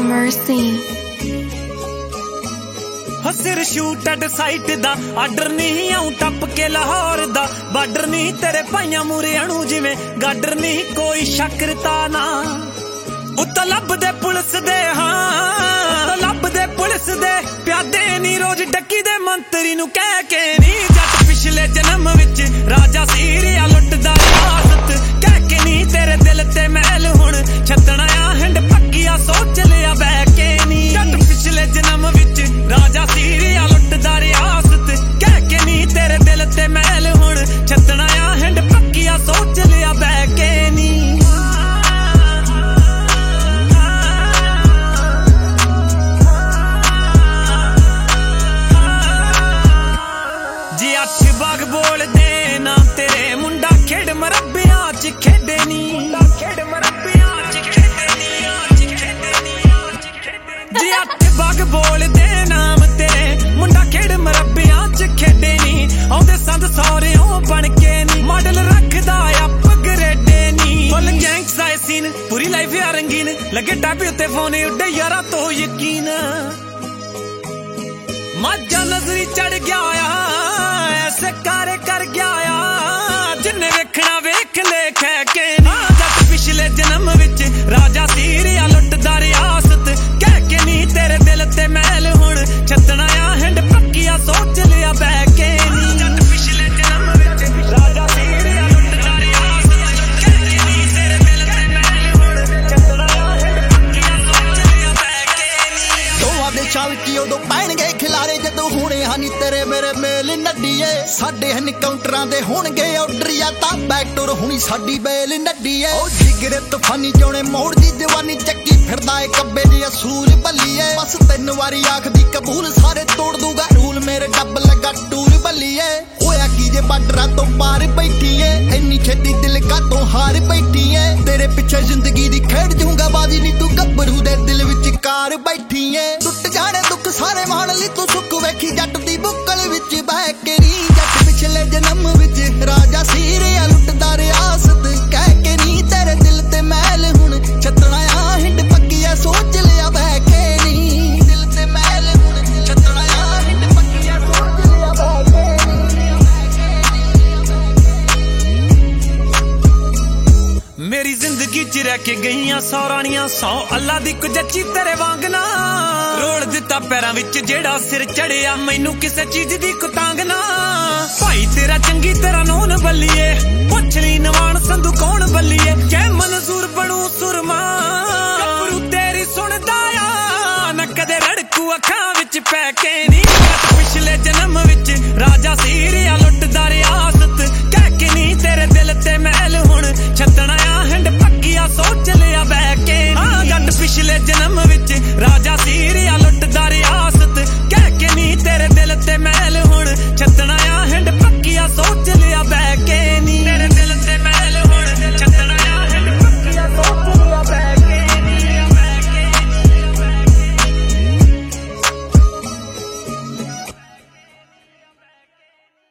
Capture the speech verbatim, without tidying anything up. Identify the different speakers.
Speaker 1: Mercy
Speaker 2: सिर shoot at sight दा order नहीं आऊं टप के लाहौर दा बार्डर नहीं तेरे भाइयां मूरे अणु जिवें गाडर नहीं कोई शकरता ना उत्ता लब दे पुलिस दे हाँ लब दे पुलिस दे प्यादे नी रोज डक्की दे मंत्री नू कह के नी जट पिछले जन्म विच राजा सीरिया लुटदा रियासत कह के नी तेरे दिल ते महल हुण छतना आ हिंड पक्किया सोच लिया बह के नी जट पिछले जन्म विच राजा सीरिया लुटदा रियासत कह के नी तेरे दिल ते महल हुण छतना आ हिंड पक्किया सोच लिया बह के नी जी अठ बाग बोल दे ना तेरे मुंडा खेड मरब्बियां च खेडे नी खेड मरब्बियां च खेडे नी जी अठ बाग बोल दे नाम तेरे मुंडा खेड मरब्बियां च खेडे नी आउंदे संद सौरियों बन के नी मॉडल रखदा अप ग्रेडे नी फुल गैंग्स आए सीन पूरी लाइफ यार रंगीन लगे टापी उत्ते फोन उड्डे यारा तो यकीन माजा नजरी चढ़ गया ऐसे कारे कर गया जिन्ने वेखना वेख ले कह के नी जट पिछले जन्म विच राजा सीरिया लुटदा रियासत कह के नी तेरे दिल ते महल हुण छतना आ हिंड पक्किया सोच लिया बह के नी जट पिछले जन्म विच राजा सीरिया लुटदा रियासत कह के नी तेरे दिल ते महल हुण छतना आ हिंड पक्किया सोच लिया बह के नी
Speaker 3: दोवां दे चालकी उदों पैणगे खिलारे जदों हुणे हानी तेरे मेरे मेल नड्डीए साडे हन काउंटरां दे होणगे ऑर्डर या तां बैक टूर हुणी साडी बेल नड्डीए ओ जिगरे तूफानी जोणे मोड़ दी जवानी चक्की फिरदा ए कब्बे दी असूल बल्लीए बस तीन वारी आखदी कबूल सारे तोड़ दूगा रूल मेरे डब लगा टूर बल्लीए होया की जे बार्डरां तो पार बैठीए इन्नी छेती दिल का तो हार बैठीए तेरे पिछे जिंदगी दी खेड जूंगा बाजी नी तू गब्बरू दे दिल विच कार बैठीए टुट जाने दुख सारे मान ली तू सुख वेखी जट दी बुक्कल विच बह के नी जट पिछले जन्म विच राजा सीरिया लुटदा रियासत कह के नी तेरे दिल ते महल हुण छतना आ हिंड पक्किया सोच लिया बह के नी दिल ते महल हुण छतना आ हिंड पक्किया सोच लिया बह के नी
Speaker 2: मेरी जिंदगी च रह के गईयां सौ रानियां सौ अल्लाह दी कुछ जच्ची तेरे वांग ना रोल दिता पैरां विच जेड़ा सिर चढ़िया मैनू किसे चीज दी कुतांग ना भाई तेरा चंगी तेरा नून बल्लीए पुछ ली नवान संधू कौन बल्लीए कै मंजूर बनू सुरमा गबरू तेरी सुनदा आ ना कदे रड़कू अखां विच पै के नी पिछले जन्म विच राजा सीरिया लुटदा रिया